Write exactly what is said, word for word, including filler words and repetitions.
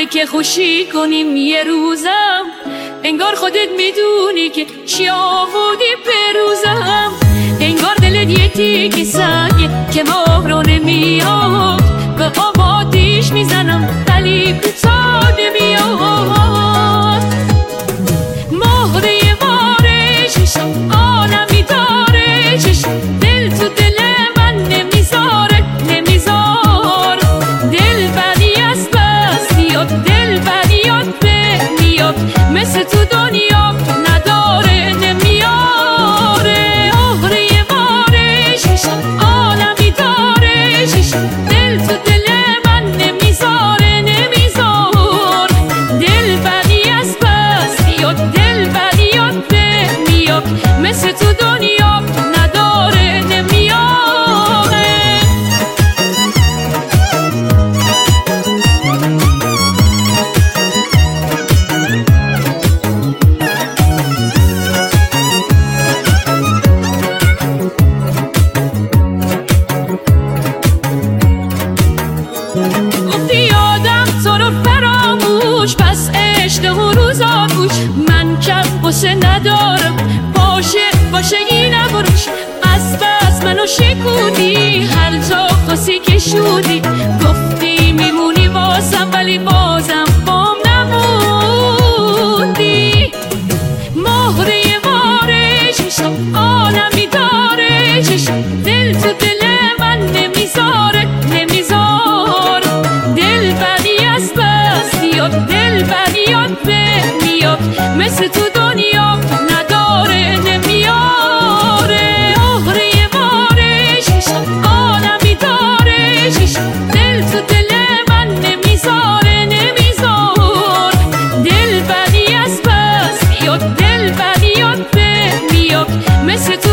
بده که خوشی کنیم یه روزم، انگار خودت میدونی که چی آوردی بروزم. انگار دلت یه تیک سنگه که ماه رو نمیاد، به آب آتیش میزنم ولی کوتاه نمیاد. مهره یه باره چشم عالمی داره، چشم دل تو دل من نمیذاره نمیذار. دل بری از بس میاد، دل بریاد به میاد، مثل تو دنیا نداره نمیاره. مهره یه باره چشم عالمی داره، چشم دل تو دل من نمیذاره نمیذار. دل بری از بس میاد، دل بریاد به میاد، مثل تو دنیا نداره نمیاره. گفتی آدم تو رو فراموش، پس عشق و روزا گوش. من کم قصه ندارم، باشه باشه این نبروش. از بس منو شکودی، هر جا خواستی که شودی. گفتی میمونی واسم ولی بازم بام نموندی. مهره یه باره چشم عالمی داره، چشم دل تو دل من نمیذاره نمیذار. دل بری از بس میاد، دل بریاد به میاد، مثل تو دنیا نداره نمیاره. مهره یه باره چشم عالمی داره، چشم دل تو دل من نمیذاره نمیذار. دل بری از بس میاد، دل بریاد به میاد، مثل تو